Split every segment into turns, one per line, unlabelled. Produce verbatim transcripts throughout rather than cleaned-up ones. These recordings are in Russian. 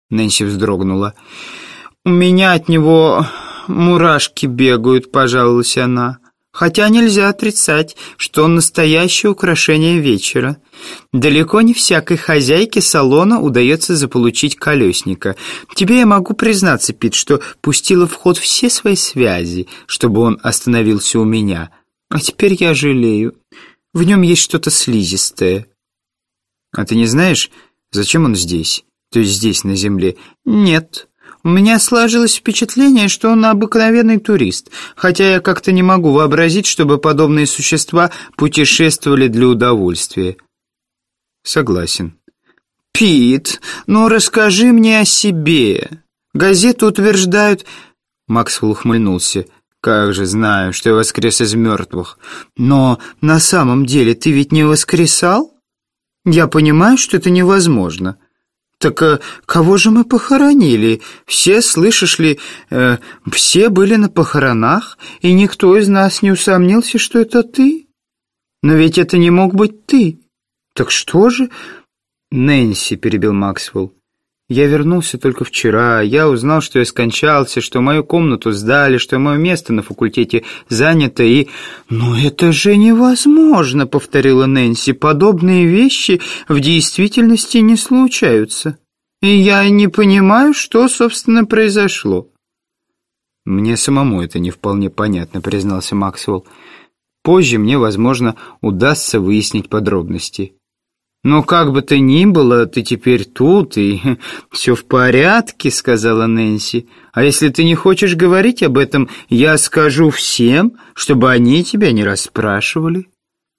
Нэнси вздрогнула. «У меня от него мурашки бегают», — пожаловалась она. «Хотя нельзя отрицать, что он настоящее украшение вечера. Далеко не всякой хозяйке салона удается заполучить колесника. Тебе я могу признаться, Пит, что пустила в ход все свои связи, чтобы он остановился у меня. А теперь я жалею. В нем есть что-то слизистое». «А ты не знаешь, зачем он здесь? То есть здесь, на земле?» «Нет. У меня сложилось впечатление, что он обыкновенный турист, хотя я как-то не могу вообразить, чтобы подобные существа путешествовали для удовольствия». «Согласен». «Пит, ну расскажи мне о себе. Газеты утверждают...» Максвелл ухмыльнулся. «Как же знаю, что я воскрес из мертвых. Но на самом деле ты ведь не воскресал? Я понимаю, что это невозможно». «Так а кого же мы похоронили? Все, слышишь ли, э, все были на похоронах, и никто из нас не усомнился, что это ты. Но ведь это не мог быть ты. Так что же?» «Нэнси», — перебил Максвелл, — «я вернулся только вчера. Я узнал, что я скончался, что мою комнату сдали, что мое место на факультете занято, и...» «Ну это же невозможно», — повторила Нэнси. «Подобные вещи в действительности не случаются. И я не понимаю, что, собственно, произошло». «Мне самому это не вполне понятно», — признался Максвелл. «Позже мне, возможно, удастся выяснить подробности». «Но как бы то ни было, ты теперь тут, и все в порядке», — сказала Нэнси. «А если ты не хочешь говорить об этом, я скажу всем, чтобы они тебя не расспрашивали».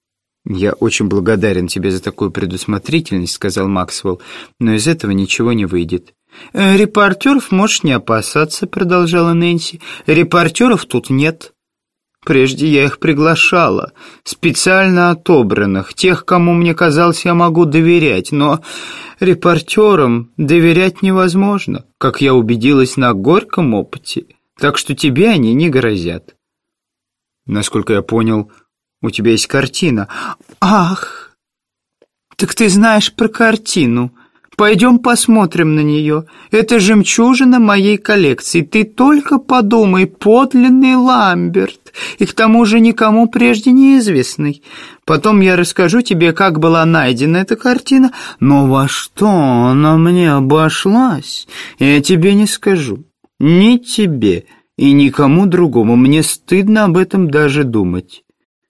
«Я очень благодарен тебе за такую предусмотрительность», — сказал Максвелл, «но из этого ничего не выйдет». «Репортеров можешь не опасаться», — продолжала Нэнси. «Репортеров тут нет. Прежде я их приглашала, специально отобранных, тех, кому мне казалось, я могу доверять, но репортерам доверять невозможно, как я убедилась на горьком опыте, так что тебе они не грозят». «Насколько я понял, у тебя есть картина». «Ах, так ты знаешь про картину. Пойдем посмотрим на нее. Это жемчужина моей коллекции. Ты только подумай, подлинный Ламберт, и к тому же никому прежде неизвестный. Потом я расскажу тебе, как была найдена эта картина, но во что она мне обошлась, я тебе не скажу. Ни тебе и никому другому. Мне стыдно об этом даже думать».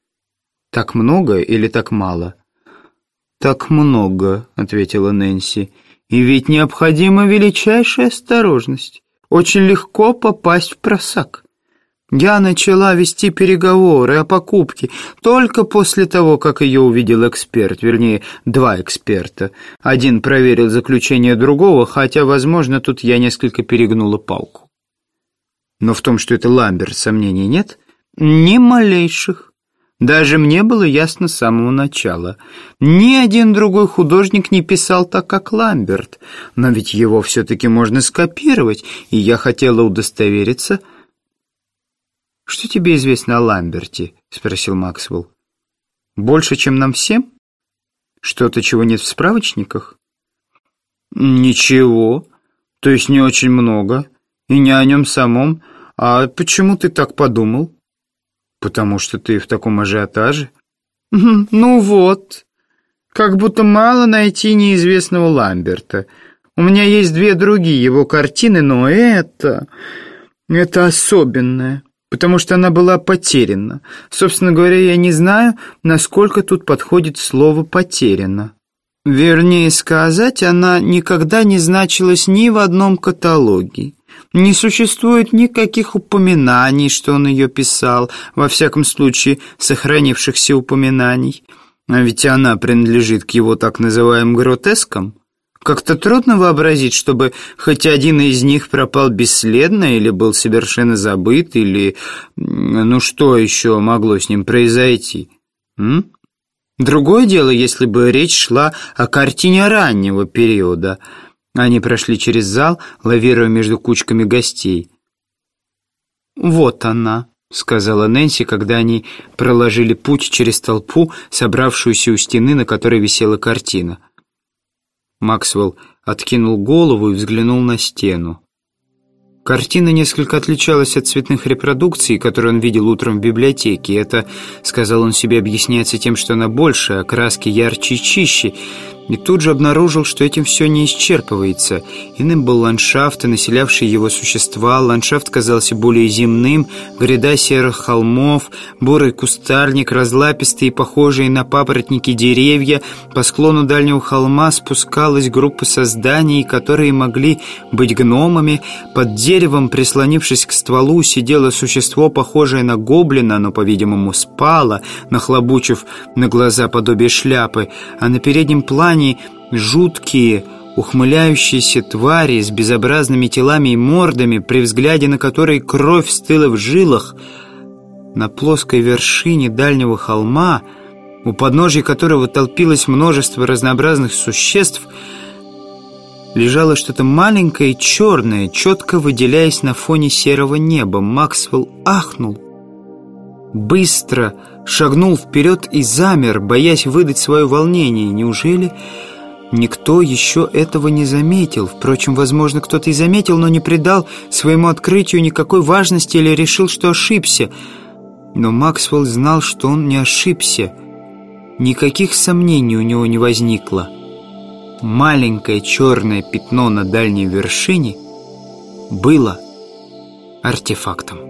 «Так много или так мало?» «Так много», — ответила Нэнси. «И ведь необходима величайшая осторожность. Очень легко попасть в просак. Я начала вести переговоры о покупке только после того, как ее увидел эксперт, вернее, два эксперта. Один проверил заключение другого, хотя, возможно, тут я несколько перегнула палку». «Но в том, что это Ламберт, сомнений нет?» «Ни малейших. Даже мне было ясно с самого начала. Ни один другой художник не писал так, как Ламберт. Но ведь его все-таки можно скопировать, и я хотела удостовериться». «Что тебе известно о Ламберте?» — спросил Максвелл. «Больше, чем нам всем? Что-то, чего нет в справочниках?» «Ничего. То есть не очень много. И не о нем самом. А почему ты так подумал?» «Потому что ты в таком ажиотаже». «Ну вот, как будто мало найти неизвестного Ламберта. У меня есть две другие его картины, но это... это особенное, потому что она была потеряна. Собственно говоря, я не знаю, насколько тут подходит слово «потеряна». Вернее сказать, она никогда не значилась ни в одном каталоге. Не существует никаких упоминаний, что он ее писал, во всяком случае, сохранившихся упоминаний. А ведь она принадлежит к его так называемым гротескам. Как-то трудно вообразить, чтобы хоть один из них пропал бесследно или был совершенно забыт, или... ну что еще могло с ним произойти? М? Другое дело, если бы речь шла о картине раннего периода. Они прошли через зал, лавируя между кучками гостей. «Вот она», — сказала Нэнси, когда они проложили путь через толпу, собравшуюся у стены, на которой висела картина. Максвелл откинул голову и взглянул на стену. Картина несколько отличалась от цветных репродукций, которые он видел утром в библиотеке. Это, сказал он себе, объясняется тем, что она больше, а краски ярче и чище. И тут же обнаружил, что этим все не исчерпывается. Иным был ландшафт и населявшие его существа. Ландшафт казался более земным. Гряда серых холмов, бурый кустарник, разлапистые и похожие на папоротники деревья. По склону дальнего холма спускалась группа созданий, которые могли быть гномами. Под деревом, прислонившись к стволу, сидело существо, похожее на гоблина, но, по-видимому, спало, нахлобучив на глаза подобие шляпы, а на переднем плане жуткие, ухмыляющиеся твари с безобразными телами и мордами, при взгляде на которые кровь стыла в жилах. На плоской вершине дальнего холма, у подножия которого толпилось множество разнообразных существ, лежало что-то маленькое и черное, четко выделяясь на фоне серого неба. Максвелл ахнул, быстро шагнул вперед и замер, боясь выдать свое волнение. Неужели никто еще этого не заметил? Впрочем, возможно, кто-то и заметил, но не придал своему открытию никакой важности или решил, что ошибся. Но Максвелл знал, что он не ошибся. Никаких сомнений у него не возникло. Маленькое черное пятно на дальней вершине было артефактом.